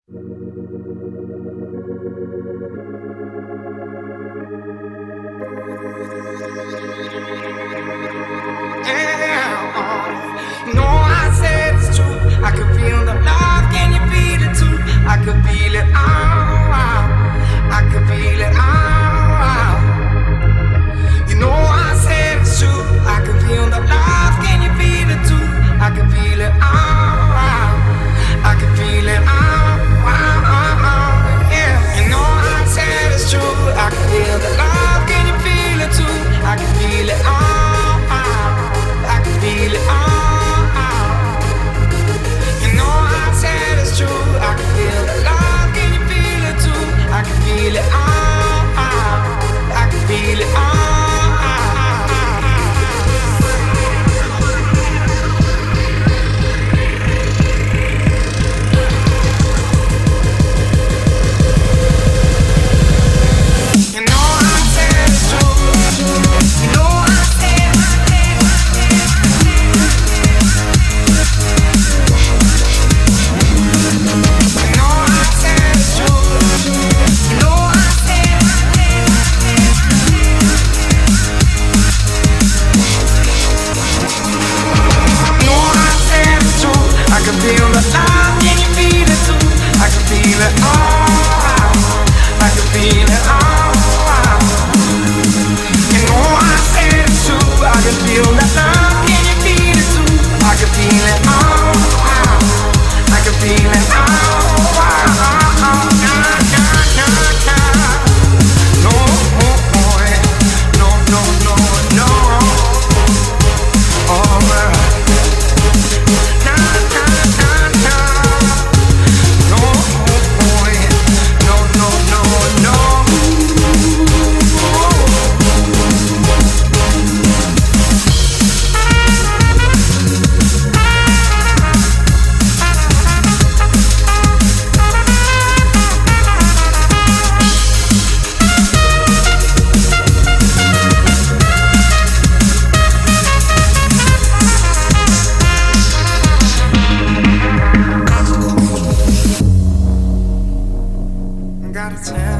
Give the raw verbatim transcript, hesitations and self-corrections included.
Yeah, you know I said it's true. I can feel the love, can you feel it too? I can feel it all, I can feel it all. You know I said it's true. I can feel the love, can you feel it too? I can feel it all, I can feel it all. Yeah, you know I said it's true. I can feel the love, can you feel it too? I can feel it all, I can feel it all. You know I said it's true. I can feel the love, can you feel it too? I can feel it all, I can feel it all. Gotta tell